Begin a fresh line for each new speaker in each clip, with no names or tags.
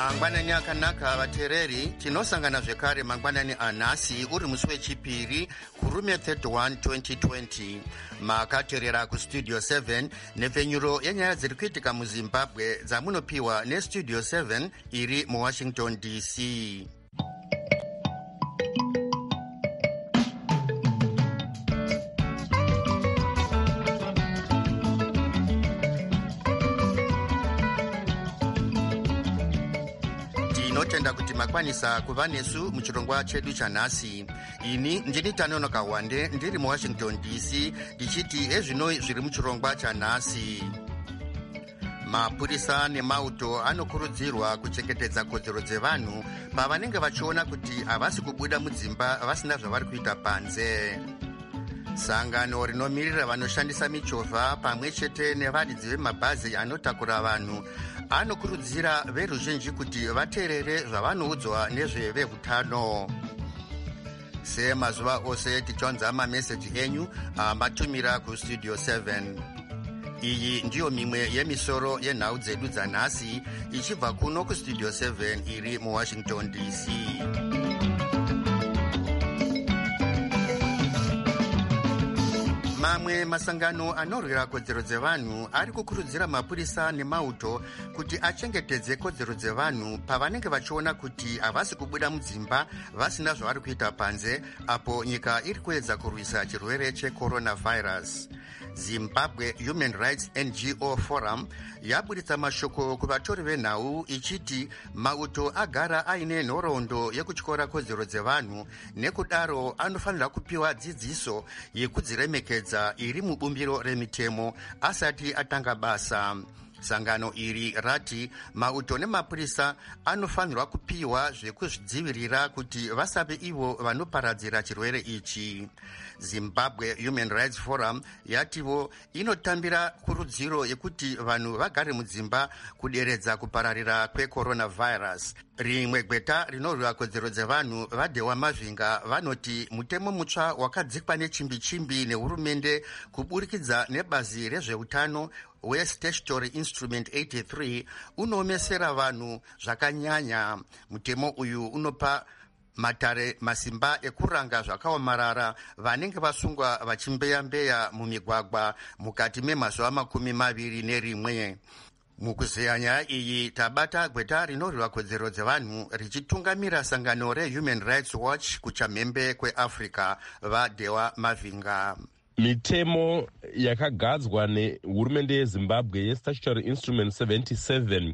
mangwanani akanaka vateereri, tinosangana zvekare mangwanani anhasi uri musi wechipiri kurume 31 2020. makateerera kustudio 7 nepfenyuro yenyaya dziri kuitika muzimbabwe dzamunopiwa nestudio 7 iri muwashington dc. tinotenda kuti makwanisa kuva nesu muchirongwa chedu chanhasi. ini ndini Tanonoka Wande ndiri muwashington dc ndichiti ezvino zviri muchirongwa chanhasi. mapurisa nemauto anokurudzirwa kuchengetedza kodzero dzevanhu pavanenge vachiona kuti havasi kubuda mudzimba vasina zvavari kuita panze. sangano rinomirira vanoshandisa michovha pamwe chete nevaridzi vemabhazi anotakura vanhu anokurudzira veruzhinji kuti vateerere zvavanoudzwa nezvevehutano. semazuva ose tichionza mameseji enyu amatumira kustudio 7. iyi ndiyo mimwe yemisoro yenhau dzedu dzanhasi ichibva kuno kustudio 7 iri muwashington dc. mamwe masangano anorwira kodzero dzevanhu ari kukurudzira mapurisa nemauto kuti achengetedze kodzero dzevanhu pavanenge vachiona kuti havasi kubuda mudzimba vasina zvavari kuita panze apo nyika iri kuedza kurwisa chirwere checoronavirus. Zimbabwe Human Rights NGO Forum yabuditsa mashoko kuvatori venhau ichiti mauto agara aine nhoroondo yekutyora kodzero dzevanhu, nekudaro anofanira kupiwa dzidziso yekudziremekedza iri mubumbiro remitemo asati atanga basa. sangano iri rati mauto nemapurisa anofanirwa kupiwa zvekuzvidzivirira kuti vasave ivo vanoparadzira chirwere ichi. Zimbabwe Human Rights Forum yativo inotambira kurudziro yekuti vanhu vagare mudzimba kuderedza kupararira kwecoronavirus. rimwe gweta rinorwira kodzero dzevanhu vadewa mavhinga vanoti mutemo mutsva wakadzikwa nechimbi-chimbi nehurumende kuburikidza nebazi rezveutano weStatutory Instrument 83 unoomesera vanhu zvakanyanya. mutemo uyu unopa matare masimba ekuranga zvakaomarara vanenge vasungwa vachimbeya-mbeya mumigwagwa mukati memazuva 21. mukuzeya nyaya iyi tabata gweta rinorwira kodzero dzevanhu richitungamira sangano reHuman Rights Watch kuchamhembe kweafrica vadewa mavhinga.
mitemo yakagadzwa nehurumende yezimbabwe yeStatutory Instrument 77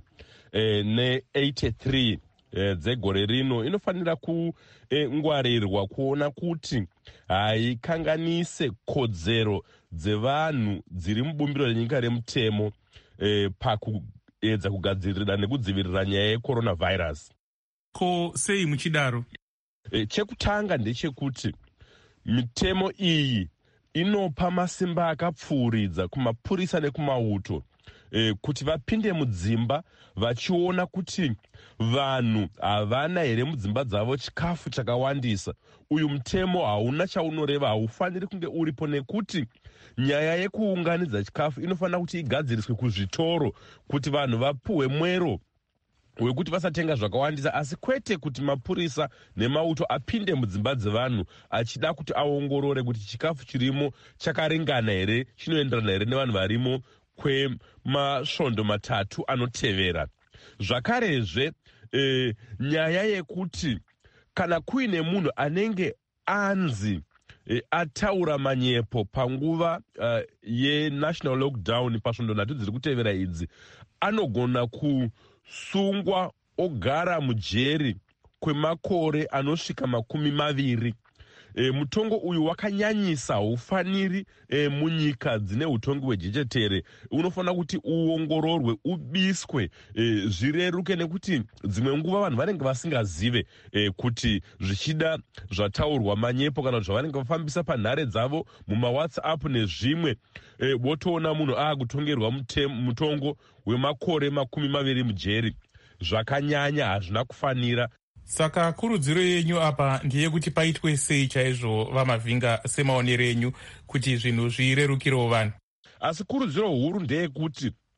ne83 dzegore rino inofanira kungwarirwa kuona kuti haikanganise kodzero dzevanhu dziri mubumbiro renyika remutemo pakuedza kugadzirira nekudzivirira nyaya yecoronavirus.
ko sei muchidaro?
chekutanga ndechekuti mitemo iyi inopa masimba akapfuuridza kumapurisa nekumauto kuti vapinde mudzimba vachiona kuti vanhu havana here mudzimba dzavo chikafu chakawandisa. uyu mutemo hauna chaunoreva, haufaniri kunge uripo nekuti nyaya yekuunganidza chikafu inofanira kuti igadziriswe kuzvitoro kuti vanhu vapuhwe mwero wekuti vasatenga zvakawandisa, asi kwete kuti mapurisa nemauto apinde mudzimba dzevanhu achida kuti aongorore kuti chikafu chirimo chakaringana here, chinoenderana here nevanhu varimo kwemasvondo 3 anotevera. zvakarezve nyaya yekuti kana kuine munhu anenge anzi ataura manyepo panguva yenational lockdown pasvondo 3 dziri kutevera idzi, anogona kusungwa ogara mujeri kwemakore anosvika 20. mutongo uyu wakanyanyisa, haufaniri munyika dzine utongi hwejechetere. unofanira kuti uongororwe, ubiswe, zvireruke, nekuti dzimwe nguva vanhu vanenge vasingazive kuti zvichida zvataurwa manyepo kana kuti zvavanenge vafambisa panhare dzavo mumawhatsapp nezvimwe, votoona munhu akutongerwa mutongo wemakore 20 mujeri. zvakanyanya, hazvina kufanira.
Saka kurudziro yenyu apa ndeyekuti paitwe sei chaizvo vamavhinga semaonero enyu kuti zvinhu zvirerukirewo vanhu?
Asi kurudziro huru ndeyekuti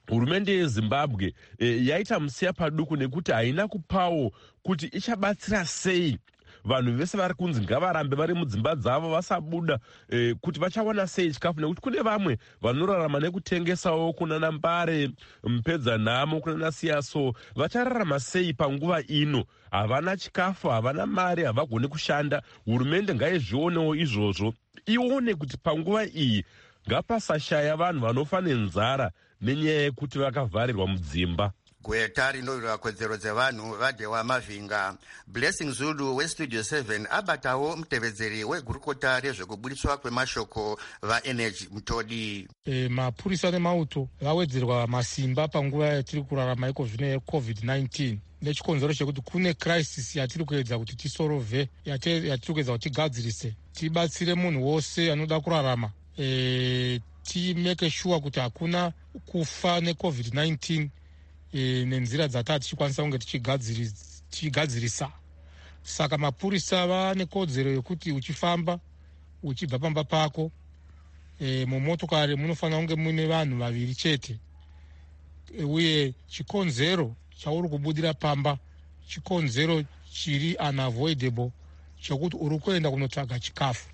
hurumende yezimbabwe yaita musiya paduku nekuti haina kupawo kuti ichabatsira sei vanhu vese vari kunzi ngavarambe vari mudzimba dzavo vasabuda, kuti vachawana sei chikafu, nekuti kune vamwe vanorarama nekutengesawo kunana Mbare, Mpedzanhamo, kunana Siyaso. Vachararama sei panguva ino? Havana chikafu, havana mari, havagoni kushanda. Hurumende ngaizvionewo izvozvo, ione kuti panguva iyi ngapasashaya vanhu vanofa nenzara nenyaya yekuti vakavharirwa mudzimba.
Gweta rinorwira kodzero dzevanhu vaDhewa Mavhinga. Blessing Zulu weStudio 7 abatawo mutevedzeri wegurukota rezvekubudiswa kwemashoko vaEnergy Mutodi.
Mapurisa nemauto vawedzerwa masimba panguva yatiri kurarama iko zvino yeCovid-19 nechikonzero chekuti kune crisis yatiri kuedza kuti tisorovhe, yatiri kuedza kuti tigadzirise, tibatsire munhu wose anoda kurarama, timeke sure kuti hakuna kufa neCovid-19 nenzira dzatati tichikwanisa kunge tichigadzirisa. Saka mapurisa vane kodzero yekuti uchifamba uchibva pamba pako mumotokari munofanira kunge mune vanhu vaviri chete, uye chikonzero chauri kubudira pamba chikonzero chiri unavoidable chokuti uri kuenda kunotsvaga chikafu.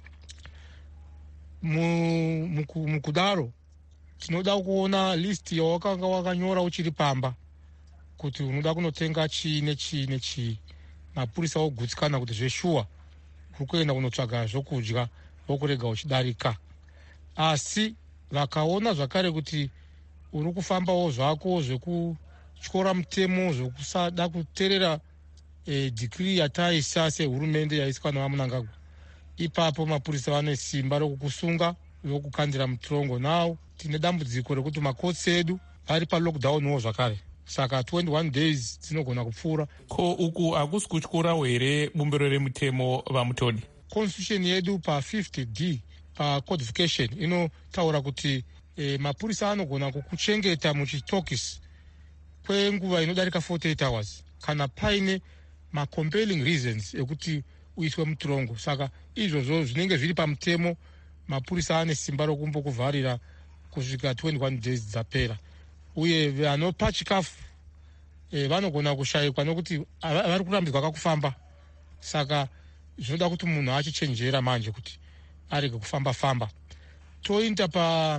Mukudaro tinoda kuona list yawakanga wakanyora uchiri pamba kuti unoda kunotenga chii nechii nechii. Mapurisa ogutsikana kuti zveshuwa uri kuenda kunotsvaga zvokudya vokurega uchidarika. Asi vakaona zvakare kuti uri kufambawo zvako zvekutyora mutemo, zvekusada kuteerera decree yataisa sehurumende yaiswa navaMnangagwa, ipapo mapurisa vane simba rokukusunga vokukandira mutorongo. Nawo tine dambudziko rekuti makotsi edu ari palockdownwo zvakare, saka 21 days dzinogona kupfuura.
Ko uku hakusi kutyurawo here bumbiro remutemo vaMutodi?
Constitution yedu pa 50D pa codification inotaura kuti mapurisa anogona kukuchengeta muchitokisi kwenguva inodarika 48 hours kana paine macompelling reasons ekuti uiswe mutorongo. Saka izvozvo zvinenge zviri pamutemo, mapurisa ane simba rokumbokuvharira kusvika 21 days dzapera. Uye vanopa chikafu vanogona kushayikwa nokuti vari kurambidzwa kakufamba. Saka zvinoda kuti munhu achichenjera manje kuti arege kufamba-famba. Toinda pa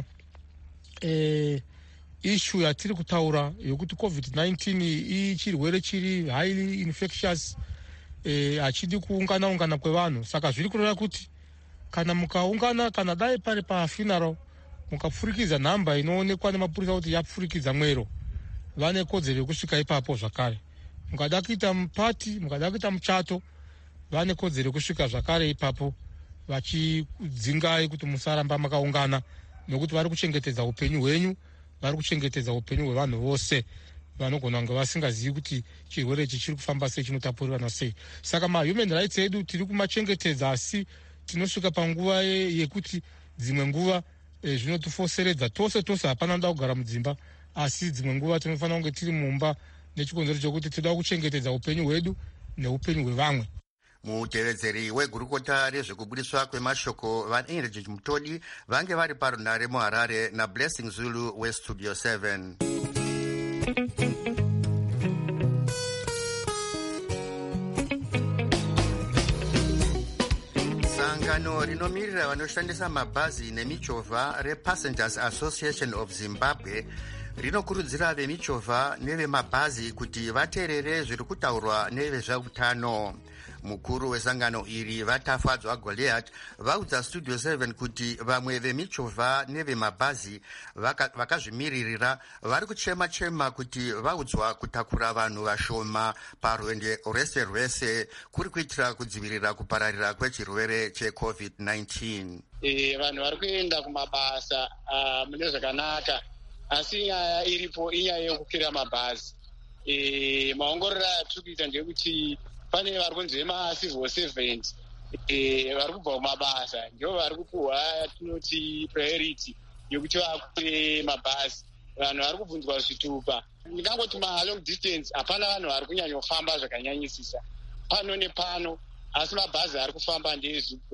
issue yatiri kutaura yokuti COVID-19 ichirwere chiri highly infectious, hachidi kuungana kwevanhu. Saka zviri kureva kuti kana mukaungana, kana dai pari pafuneral mukapfurikidza nhamba inoonekwa nemapurisa kuti yapfurikidza mwero, vane kodzero yekusvika ipapo zvakare. Mukada kuita mupati, mukada kuita muchato, vane kodzero yekusvika zvakare ipapo vachidzingai kuti musaramba makaungana, nokuti vari kuchengetedza upenyu hwenyu, vari kuchengetedza upenyu hwevanhu vose vanogona kunge vasingazivi kuti chirwere ichi chiri kufamba sei, chinotapurirana sei. Saka mahuman rights edu tiri kumachengetedza, asi tinosvika panguva yekuti dzimwe nguva zvinotifoseredza tose hapana nda kugara mudzimba, asi dzimwe nguva tinofanira kunge tiri mumba nechikonzero chokuti toda kuchengetedza upenyu hwedu neupenyu hwevamwe.
Mutevedzeri wegurukota rezvekubudiswa kwemashoko vaEnergy Mutodi vange vari parunare muHarare naBlessing Zulu weStudio 7. Sangano rinomirira vanoshandisa mabhazi nemichovha rePassengers Association of Zimbabwe rinokurudzira vemichovha nevemabhazi kuti vateerere zviri kutaurwa nevezveutano. Mukuru wesangano iri Vatafadzwa Goliath vaudza Studio 7 kuti vamwe vemichovha nevemabhazi vakazvimiririra vari kuchema kuti vaudzwa kutakura vanhu vashoma parwendo rwese kuri kuitira kudzivirira kupararira kwechirwere cheCovid-19.
Vanhu vari kuenda kumabasa mune zvakanaka, asi nyaya iripo inyaya yekukwira mabhazi. Maongororo atiri kuita ndekuti pane vari kunzi vemacivil servant vari kubva kumabasa ndivo vari kupuhwa yatinoti priority yokuti vakwire mabhazi. Vanhu vari kubvunzwa zvitupa. Ndingangoti malong distance hapana vanhu vari kunyanyofamba zvakanyanyisisa pano nepano, asi mabhazi ari kufamba ndeezvupo.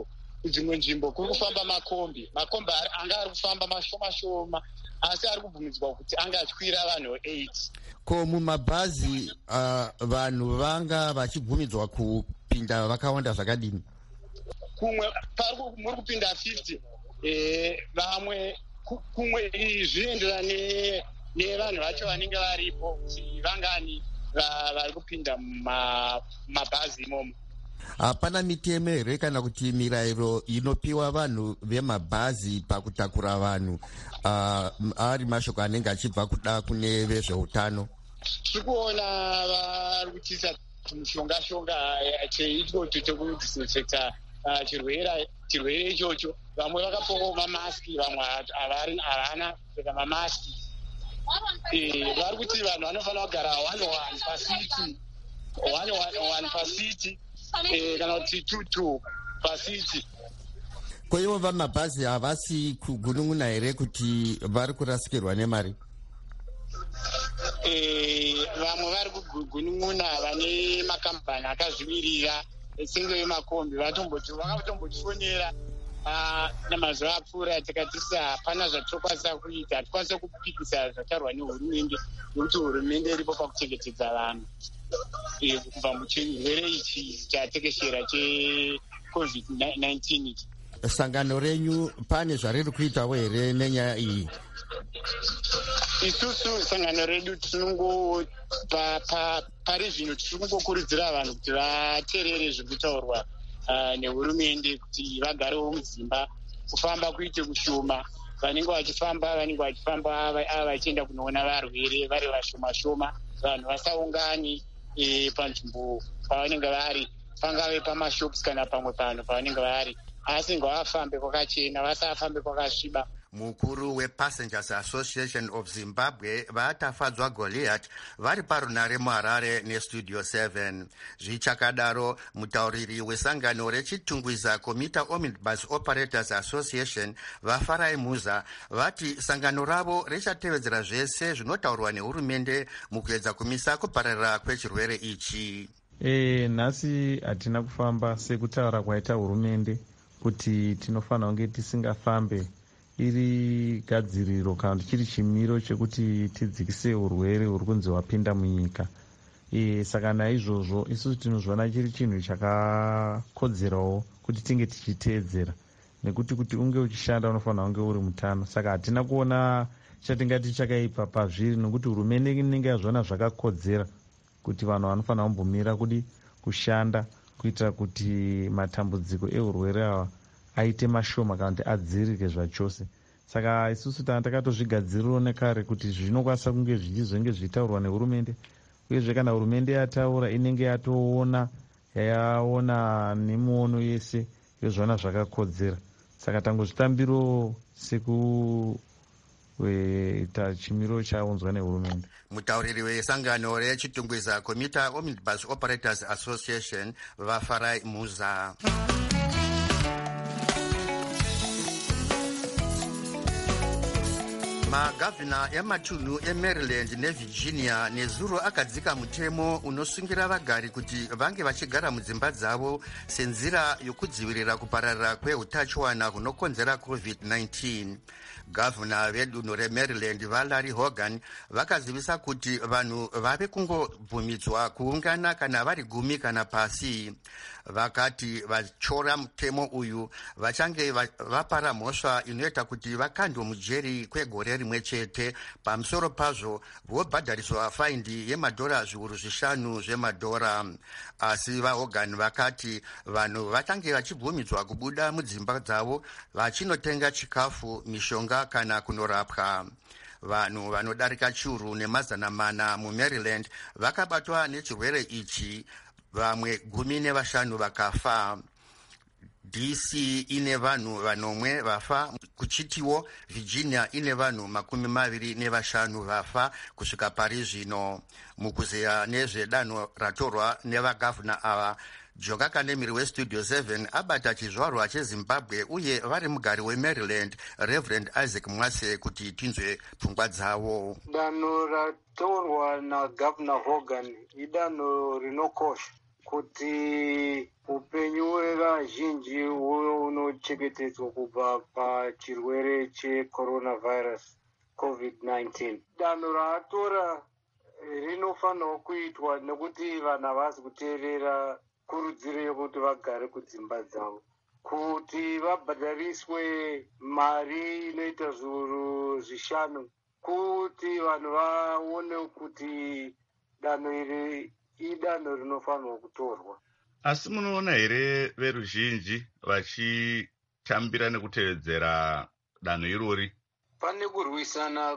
kudzimwe nzvimbo kuri kufamba makombi anga ari kufamba mashoma asi ari kubvumidzwa kuti anga achikwira vanhu 8.
Ko mumabhazi vanhu vanga vachibvumidzwa kupinda vakawanda zvakadini?
Kumwe muri kupinda 50, vamwe kumwe zvinoenderana nevanhu vacho vanenge varipo kuti vangani vari kupinda mumabhazi imomo.
Hapana mitemo here kana kuti mirayiro inopiwa vanhu vemabhazi pakutakura vanhu ari mashoko anenge achibva kuda kune vezveutano?
Tiri kuona vari kuchiisa mushonga cheitiko chekudisinfecta chirwere ichocho. Vamwe vakapfekawo mamaski, vamwe havana kupfeka mamaski. Vari kuti vanhu vanofanira kugara 1 pasiti kana kuti 2 pasiti.
Ko ivo vamabhazi havasi kugunun'una here kuti vari kurasikirwa nemari?
Vamwe vari kugunun'una vane makambani akazvimirira senge vemakombi vakatombotifonera namazuva apfuura tikatisa hapana zvatinokwanisa kuita, hatikwanisa kupikisa zvataurwa nehurumende nokuti hurumende iripo pakuchengetedza vanhu kubva muchirwere ichi chatekeshera cheCovid-19.
Sangano renyu pane zvariri kuitawo here nenyaya iyi?
Isusu sangano redu tinongo pari zvino tiri kungokurudzira vanhu kuti vateerere zvekutaurwa nehurumende kuti vagarewo mudzimba, kufamba kuite kushoma. Vanenge vachifamba vachienda kunoona varwere vari vashoma, vanhu vasaungani panzvimbo pavanenge vari, pangave pamashops kana pamwe panhu pavanenge vari, asi ngavafambe kwakachena, vasafambe kwakasviba.
Mukuru wePassengers Association of Zimbabwe vatafadzwa Goliath vari parunare muHarare neStudio 7. Zvichakadaro, mutauriri wesangano rechitungwiza Commuter Omnibus Operators Association Vafarai Muza vati sangano ravo richatevedzera zvese zvinotaurwa nehurumende mukuedza kumisa kupararira kwechirwere ichi.
Nhasi hatina kufamba sekutaura kwaita hurumende kuti tinofanira kunge tisingafambe iri gadziriro kana kuti chiri chimiro chekuti tidzikise urwere huri kunzi hwapinda munyika. Saka naizvozvo isusu tinozviona chiri chinhu chakakodzerawo kuti tinge tichiteedzera, nekuti kuti unge uchishanda unofanira kunge uri mutano. Saka hatina kuona chatingati chakaipa pazviri, nekuti hurumende inenge yazviona zvakakodzera kuti vanhu vanofanira kumbomira kudi kushanda kuitira kuti matambudziko ehurwere ava aite mashoma kana kuti adzirike zvachose. Saka isusu takatozvigadziriro nekare kuti zvinokwanisa kunge zvichizonge zvichitaurwa nehurumende, uyezve kana hurumende yataura inenge yaona nemuono yese yozviona zvakakodzera. Saka tangozvitambiro sekuita chimiro chaunzwa nehurumende.
Mutauriri wesangano rechitungwiza Commuter Omnibus Operators Association Vafarai Muza. Magavhina ematunhu eMaryland neVirginia nezuro akadzika mutemo unosungira vagari kuti vange vachigara mudzimba dzavo senzira yokudzivirira kupararira kweutachiwana hunokonzera COVID-19. Gavhina vedunhu reMaryland vaLarry Hogan vakazivisa kuti vanhu vave kungobvumidzwa kuungana kana vari 10 kana pasi. Vakati vachora mutemo uyu vachange vapara mhosva inoita kuti vakandwe mujeri kwegore rimwe chete. Pamusoro pazvo vobhadhariswa faindi yemadhora $5,000. Asi vaHogan vakati vanhu vachange vachibvumidzwa kubuda mudzimba dzavo vachinotenga chikafu, mishonga kana kunorapwa. Vanhu vanodarika chiuru ne400 muMaryland vakabatwa nechirwere ichi, vamwe 15 vakafa. DC ine vanhu 4 vafa, kuchitiwo Virginia ine vanhu 25 vafa kusvika pari zvino. Mukuzeya nezvedanho ratorwa nevagavhuna ava, Joka Kanemiri weStudio 7 abata chizvarwa cheZimbabwe uye vari mugari weMaryland Reverend Isaac Mwase kuti tinzwe pfungwa dzavo.
Danho ratorwa naGavhuna Hogan idanho rinokosha. kuti upenyu hwevazhinji hunochengetedzwa kubva pachirwere checoronavirus COVID-19. Danho raatora rinofanirwa kuitwa nekuti vanhu havasi kuteerera kurudziro yekuti vagare kudzimba dzavo, kuti vabhadhariswe mari inoita zviuru 5, kuti vanhu vaone kuti danho iri idanho rinofanirwa kutorwa.
Asi munoona here veruzhinji vachitambira nekutevedzera danho irori?
Pane kurwisana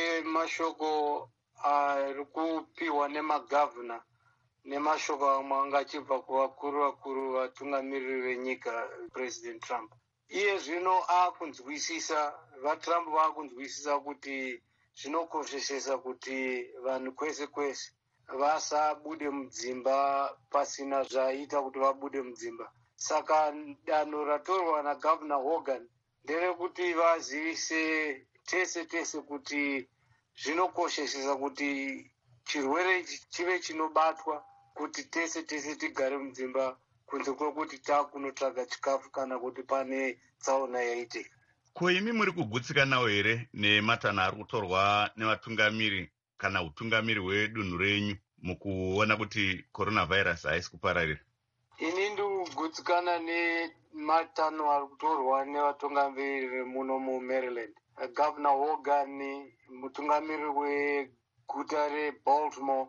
kwemashoko ari kupiwa nemagavhuna nemashoko amwe anga achibva kuvakuru vatungamiriri venyika, President Trump. Iye zvino akunzwisisa, vaTrump vakunzwisisa kuti zvinokoshesesa kuti vanhu kwese kwese vasabude mudzimba pasina zvaita kuti vabude mudzimba. Saka danho ratorwa naGavana Hogan nderekuti vazivise tese kuti zvinokoshesesa kuti chirwere ichi chive chinobatwa, kuti tese tigare mudzimba kunze kwekuti takunotsvaga chikafu kana kuti pane tsaona yaitika.
Ko imi muri kugutsikanawo here nematanho ari kutorwa nevatungamiri kana utungamiri hwedunhu renyu mukuona kuti coronavirus haisi kupararira?
Ini ndirikugutsikana nematanho ari kutorwa nevatungamiri muno muMaryland. Governor Hogan, mutungamiri weguta reBaltimore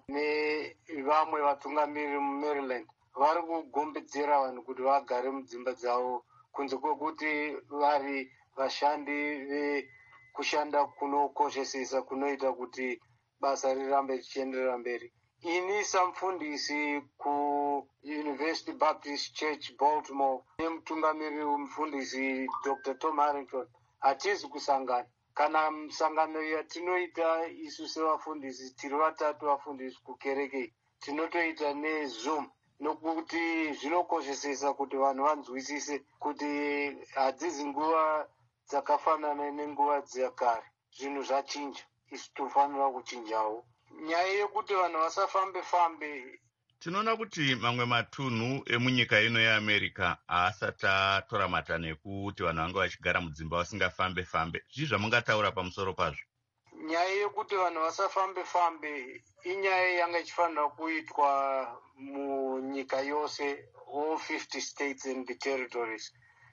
nevamwe vatungamiri muMaryland vari kugombedzera vanhu kuti vagare mudzimba dzavo kunze kwekuti vari vashandi vekushanda kunokoshesesa kunoita kuti basa rirambe richienderera mberi. Ini samufundisi kuUniversity Baptist Church Baltimore nemutungamiri wemufundisi Dr. Tom Harrington hatizi kusangana. Kana musangano yatinoita isu sevafundisi, tiri 3 vafundisi kukereke, tinotoita neZoom, nokuti zvinokoshesesa kuti vanhu vanzwisise kuti hadzizi nguva dzakafanana nenguva dzekare. Zvinhu zvachinja, isu tofanira kuchinjawo. Nyaya yekuti vanhu vasafambe-fambe,
tinoona kuti mamwe matunhu emunyika ino yeAmerica haasati atora matanho ekuti vanhu vanga vachigara mudzimba vasingafambe-fambe. Zvii zvamungataura pamusoro pazvo?
Nyaya yekuti vanhu vasafambe-fambe inyaya yanga ichifanira kuitwa munyika yose, all 50 states and the territories.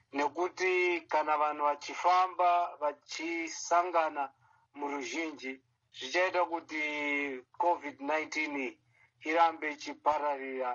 Nekuti kana vanhu vachifamba vachisangana muruzhinji, zvichaita kuti COVID-19 irambe ichipararira.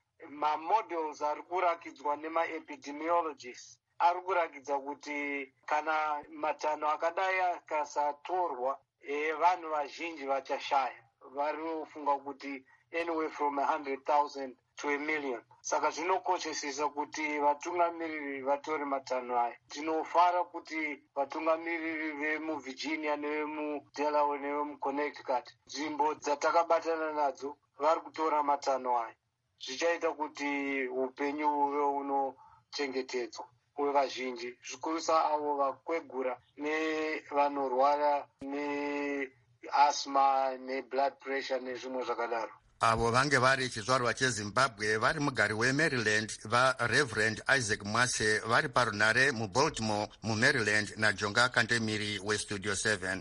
Mamodels ari kurakidzwa nemaepidemiologists ari kurakidza kuti kana matanho akadai akasatorwa, vanhu vazhinji vachashaya. Vari kufunga kuti anywhere from 100,000 to 1 million. Saka zvinokoshesesa kuti vatungamiriri vatore matanho aya. Tinofara kuti vatungamiriri vemuVirginia nevemuDelaware nevemuConnecticut, nzvimbo dzatakabatana nadzo, vari kutora matanho aya. Zvichaita kuti upenyu huve hunochengetedzwa hwevazhinji, zvikurusa avo vakwegura nevanorwara neasthma neblood pressure nezvimwe zvakadaro.
Avo vange vari chizvarwa cheZimbabwe vari mugari weMaryland vaReverend Isaac Mwase vari parunare muBaltimore muMaryland naJonga Kantemiri weStudio 7.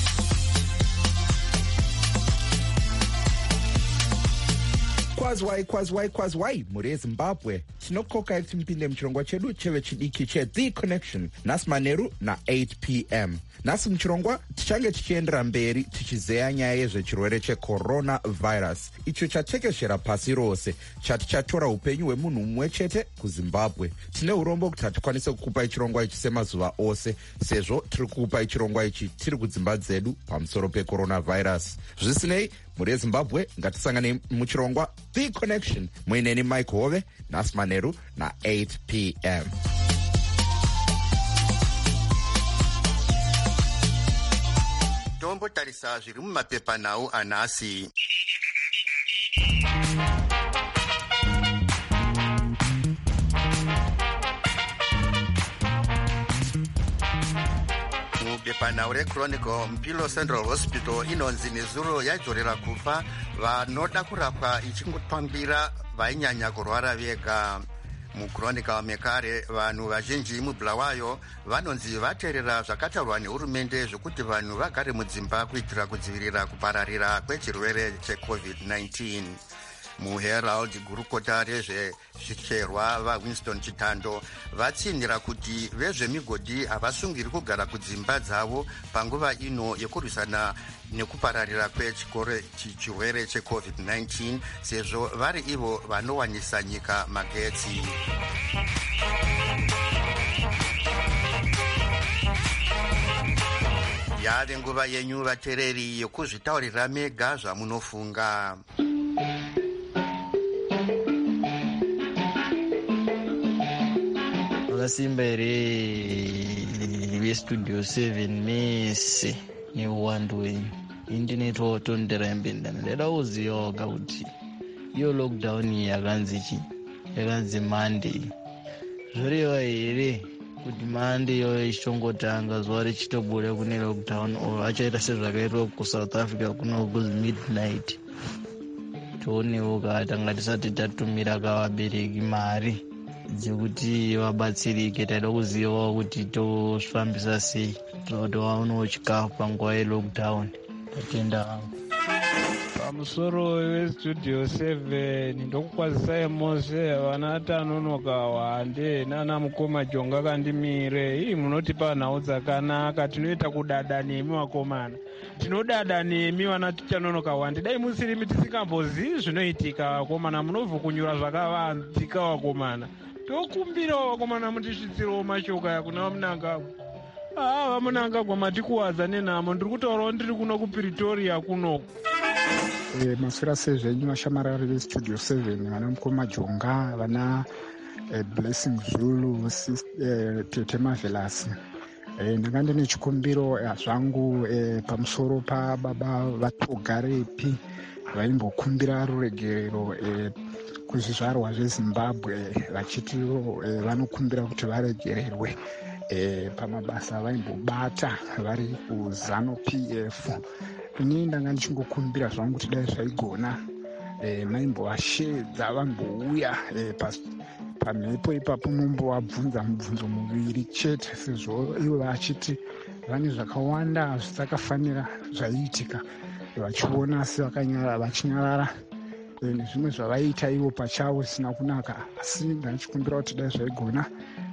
Kwazwai muri yeZimbabwe, tinokokai kuti mpinde muchirongwa chedu chevechidiki cheThe Connection nhasi manheru na8 p.m. Nhasi muchirongwa tichange tichiendera mberi tichizeya nyaya yezvechirwere checoronavirus icho chatekeshera pasi rose, chati chatora upenyu hwemunhu mumwe chete kuZimbabwe. Tine urombo kuti hatikwanise kukupai chirongwa ichi semazuva ose, sezvo tiri kukupai chirongwa ichi tiri kudzimba dzedu pamusoro pecoronavirus. Zvisinei, muri yeZimbabwe ngatisangane muchirongwa The Connection muineni Mike Hove nhasi manheru na8 p.m.
Tombotarisa zviri mumapepanhau anhasi. Mubepanhau reChronicle, Mpilo Central Hospital inonzi nezuro yadzorera kupa vanoda kurapwa ichingotambira vainyanya kurwara vega. Mukronika wamekare vanhu vazhinji mubulawayo vanonzi vateerera zvakataurwa nehurumende zvokuti vanhu vagare mudzimba kuitira kudzivirira kupararira kwechirwere cheCovid-19. muHerald gurukota rezvezvicherwa vaWinston Chitando vatsinhira kuti vezvemigodhi havasungiri kugara kudzimba dzavo panguva ino yekurwisana nekupararira kwechirwere cheCovid-19 sezvo vari ivo vanowanisa nyika magetsi. Yave nguva yenyu vateereri yekuzvitaurira mega zvamunofunga.
Simba here vestudio 7 mese neuwandu wenyu indinetotondera yembendana ndada kuzivawo kuti iyo lockdown yakanzi Monday zvoreva here kuti Monday iyo ichitongotanga zuva richitobuda kune lockdown or achaita sezvakaitwa kuSouth Africa kuno kuzi midnight. Tionewo katanga tisati tatumira kavabereki mari dzekuti vabatsirike. Taida kuzivawo kuti tosvambisa sei kuti vaonewo chikafu panguva yelockdown. Tatenda hangu.
Pamusoro westudio 7 ndokukwazisai mose vana Tanonoka Wande nana Mukoma Jonga kandimire. Ii munotipa nhau dzakanaka, tinoita kudada nemi vakomana. Tinodada nemi vana Tanonoka Wande. Dai musirimi tisingambozivi zvinoitika vakomana, munovhu kunyura zvakavanzika vakomana. Tokumbirawo vakomana mutisvitsirawo mashoka kuna vamunangagwa. Vamunangagwa matikuwadza nenhamo. Ndiri kutaurawo ndiri kuno kuPretoria kuno.
Masura sezvenyu vashamarari vestudio 7 vana Mukoma Jonga, vana Blessing Zulu, Tete Marvelous. Ndanga ndine chikumbiro zvangu pamusoro pababa vatogarepi vaimbokumbira ruregerero kuzvizvarwa zveZimbabwe vachiti vanokumbira kuti varegererwe pamabasa vaimbobata vari kuZanu PF. Ini ndanga ndichingokumbira zvangu kuti dai zvaigona maimbovashedza vambouya pamhepo ipapo mumbovabvunza mubvunzo muviri chete, sezvo ivo vachiti vane zvakawanda zvisakafanira zvaiitika vachiona sevakanyarara vachinyarara nezvimwe zvavaita ivo pachavo zvisina kunaka. Asi ndachikumbira kuti dai zvaigona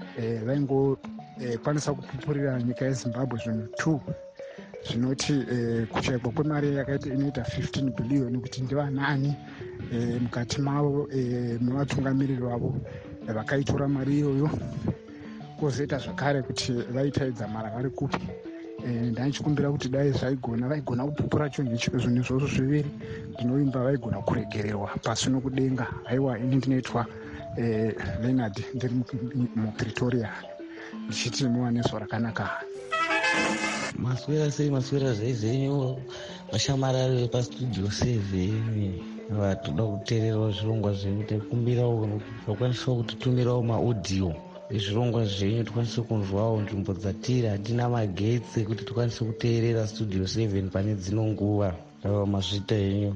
vaingokwanisa kupupurira nyika yeZimbabwe zvinhu 2 zvinoti kuchaikwa kwemari yakaita inoita 15 billion kuti ndivanani mukati mavo mevatungamiriri vavo vakaitora mari iyoyo, kwozoita zvakare kuti vaitaidza mara vari kupi. Ndachikumbira kuti dai zvaigona vaigona kupupura chinhu zvinhu izvozvo zviviri ndinovimba vaigona kuregererwa pasi nokudenga. Haiwa, ini ndinoitwa Leonard ndiri muPretoria ndichiti muwane zuva rakanaka.
Maswera sei maswera zvenyu vashamarari vepastudio 7 vatoda kuteererawo zvirongwa zvenyu. Tikumbirawo zvakwaniswa kutitumirawo maaudio ezvirongwa zvenyu tikwanise kunzwawo. Nzvimbo dzatiri hatina magetsi kuti tikwanise kuteerera studio 7 pane dzino nguva. Mazvita henyu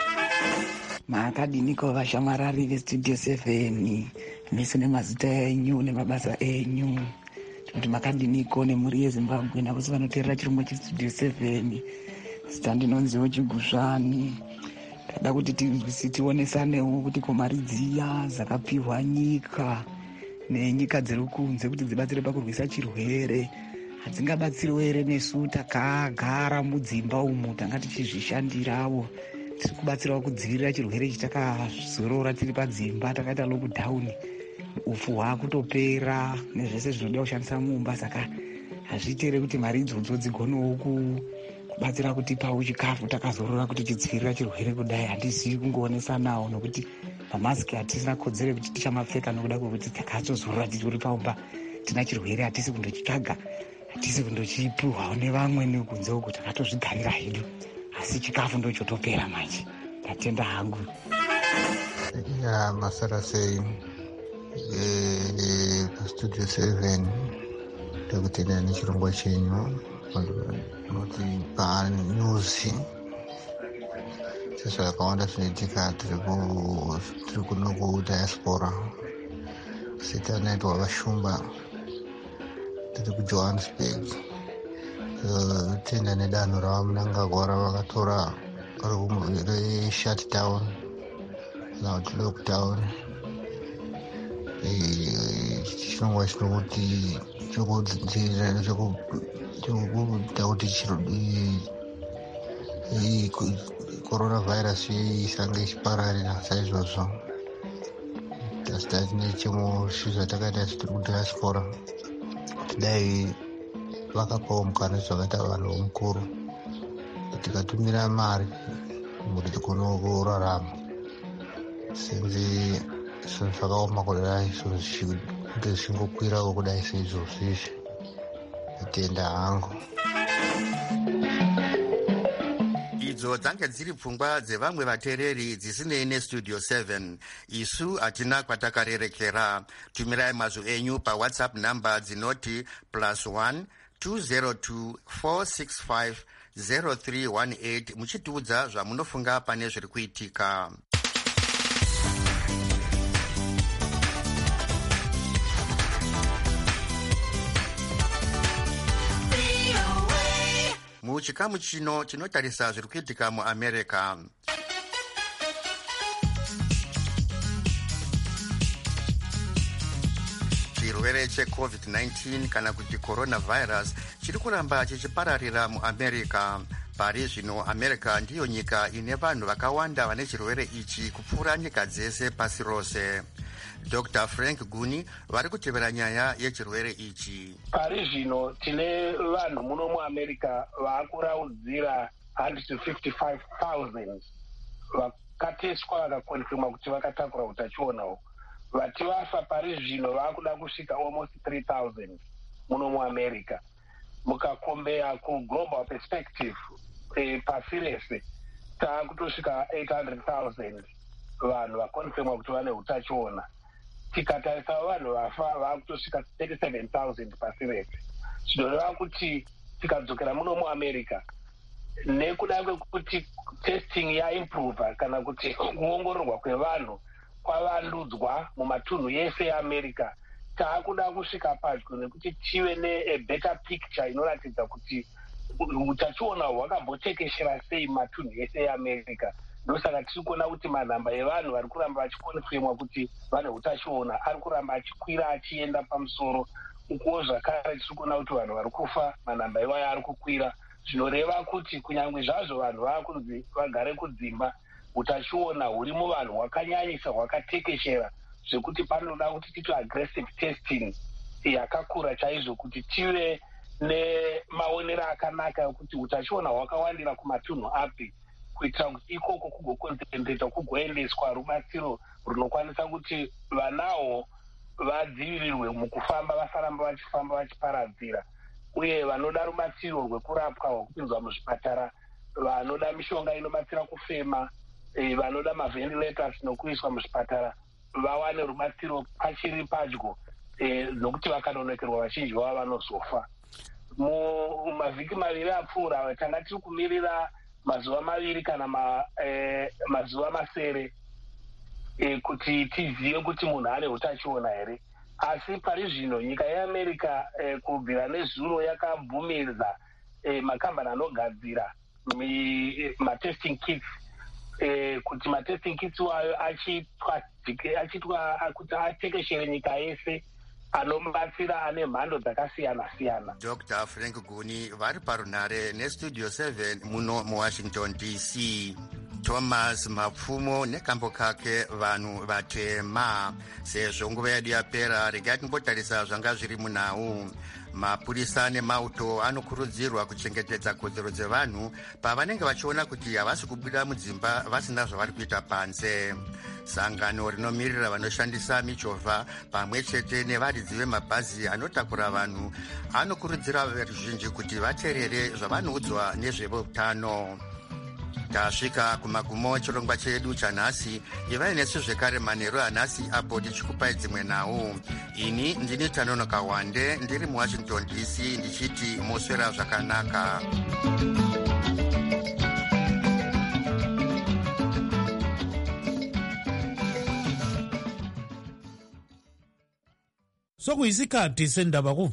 makadiniko vashamarari vestudio 7 mese nemazita enyu nemabasa enyu kuti makadiniko nemhuri yeZimbabwe navose vanoteerera chirongwa chestudio 7. Zita ndinonziwo Chigusvani. Ndada kuti tionesanewo kuti komari dziya dzakapiwa nyika nenyika dziri kunze kuti dzibatsire pakurwisa chirwere hadzingabatsiriwo here nesu takagara mudzimba umu tanga tichizvishandirawo. Tiri kubatsirawo kudzivirira chirwere chitakazorora tiri padzimba takaita lockdown. Ufu hwakutopera nezvese zvinoda kushandisa mumba, saka hazviiti here kuti mari idzodzo dzigonewo kubatsira kutipawo chikafu takazorora kuti tidzivirira chirwere kudai. Handizivi kungoonesanawo nokuti mamasiki hatisina kodzero kuti tichamapfeka nokuda kwekuti takatozorora tichiri paumba tina chirwere. Hatisi kundochitsvaga, hatisi kundochipiwawo nevamwe nekunze uku, takatozvigarira hedu. Asi chikafu ndochotopera manje. Ndatenda hangu.
Masara sei pastudio 7 takutenda nechirongwa chenyu noti panews sasa akawanda zvinoitika tiri kuno kudiaspora sitanaitwa vashumba tiri kujohannesburg tenda nedanho ravamunangagwa ravakatora reshutdown kana kuti lockdown. Chirongwa chinokuti chokuita kuti coronavirus isange ichipararira saizvozvo tasitine chimosvizva takaita tiri kudiaspora tidai vakapawo mukana zvakaita vanhu vomukuru tikatumira mari kuti tikone kurarama senzi zvinhu zvakaoma kudai zvinhu zvinge zvichingokwirawo kudai seizvozvo izvi atenda hangu.
idzo dzange dziri pfungwa dzevamwe vateereri dzisinei nestudio 7. isu hatina kwatakarerekera. tumirai mazwi enyu pawhatsapp namba dzinoti +1 202 465 0318 muchitiudza zvamunofunga pane zviri kuitika. muchikamu chino tinotarisa zviri kuitika muamerica. chirwere checovid-19 kana kuti coronavirus chiri kuramba chichipararira muamerica. pari zvino america ndiyo nyika ine vanhu vakawanda vane chirwere ichi kupfuura nyika dzese pasi rose. Dr. Frank Guni vari kutevera nyaya yechirwere ichi.
pari zvino tine vanhu muno muamerica vaakuraudzira 155,000 vakateswa vakakonfirma kuti vakatakura utachiona. vati vafa pari zvino vaakuda kusvika almost 3,000 muno muamerica. mukakombeya kuglobal perspective pasi rese taakutosvika 800,000 vanhu vakonfirma kuti vane utachiona. tikatarisa vanhu vafa vaakutosvika 37,000 pasi rese. zvinoreva kuti tikadzokera muno muamerica nekuda kwekuti testing yaimprova kana kuti kuongororwa kwevanhu kwavandudzwa mumatunhu yese eamerica, taakuda kusvika padyo nekuti tive nebetter picture inoratidza kuti utachiona hwakambotekeshera sei matunhu ese eamerica. ndosaka tiri kuona kuti manhamba evanhu vari kuramba vachikonfirmwa kuti vane utachiona ari kuramba achikwira achienda pamusoro. ukuwo zvakare tiri kuona kuti vanhu vari kufa manhamba ivayo ari kukwira, zvinoreva kuti kunyange zvazvo vanhu vaakunzi vagare kudzimba, utachiona huri muvanhu hwakanyanyisa hwakatekeshera zvekuti panoda kuti titi aggressive testing yakakura chaizvo kuti tive nemaonero akanaka ekuti utachiona hwakawandira kumatunhu api, kuitira kuti ikoko kugokonzentreta kugoendeswa rubatsiro runokwanisa kuti vanawo vadzivirirwe mukufamba, vasaramba vachifamba vachiparadzira. uye vanoda rubatsiro rwekurapwa rwekupinzwa muzvipatara, vanoda mishonga inobatsira kufema, vanoda mavhentilators nokuiswa muzvipatara vawane rubatsiro pachiri padyo, nokuti vakanonokerwa vazhinji vavo vanozofa. mumavhiki maviri apfuura tanga tiri kumirira mazuva maviri kana mazuva masere kuti tizive kuti munhu ane utachiona here. asi pari zvino nyika yeamerica kubvira nezuro yakabvumiridza makambani anogadzira matesting kits kuti matesting kits wayo achitwa kuti atekeshere nyika yese, anobatsira ane mhando dzakasiyana-siyana.
Dr. Frank Guni vari parunhare nestudio 7 muno muwashington DC. Thomas Mapfumo nekambo kake vanhu vatema. sezvo nguva yedu yapera, regai timbotarisa zvanga zviri munhau. mapurisa nemauto anokurudzirwa kuchengetedza kodzero dzevanhu pavanenge vachiona kuti havasi kubuda mudzimba vasina zvavari kuita panze. sangano rinomirira vanoshandisa michovha pamwe chete nevaridzi vemabhazi anotakura vanhu anokurudzira veruzhinji kuti vateerere zvavanoudzwa nezveutano. tasvika kumagumo echirongwa chedu chanhasi. ivai nesu zvekare manheru anhasi apo tichikupai dzimwe nhau. ini ndini Tanonoka Wande ndiri muwashington DC ndichiti moswera zvakanaka.
sokuyisikhathi sendaba